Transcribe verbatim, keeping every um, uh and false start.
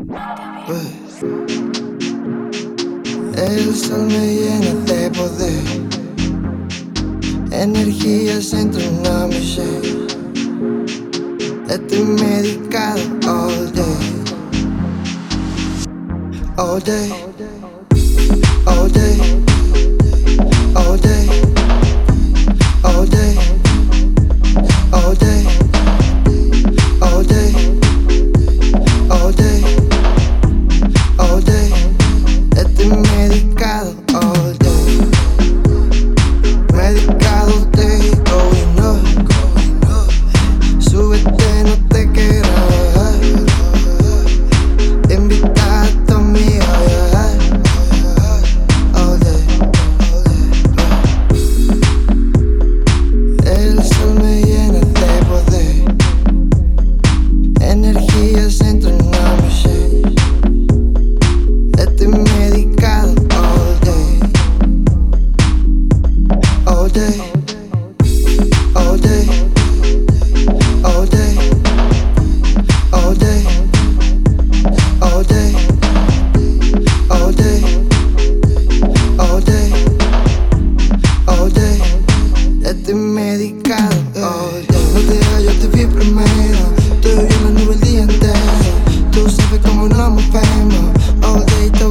El sol me llena de poder, energías entran a mi ser. Estoy medicado all day, all day, all day, all day, all day, all day, all day, all day, all day. Estoy medicado all day, medicado day going up. Súbete, no te quieras bajar. Invita a tu amiga a viajar all day, all day. El sol me llena de poder, energías entran a mi ser. Estoy medicado all day, all day, all day, all day, all day, all day, all day, all day, all day. Estoy medicado all day. No te hagas, yo te vi primero. Estoy en la nube el día entero. Tú sabes cómo nos movemos all day.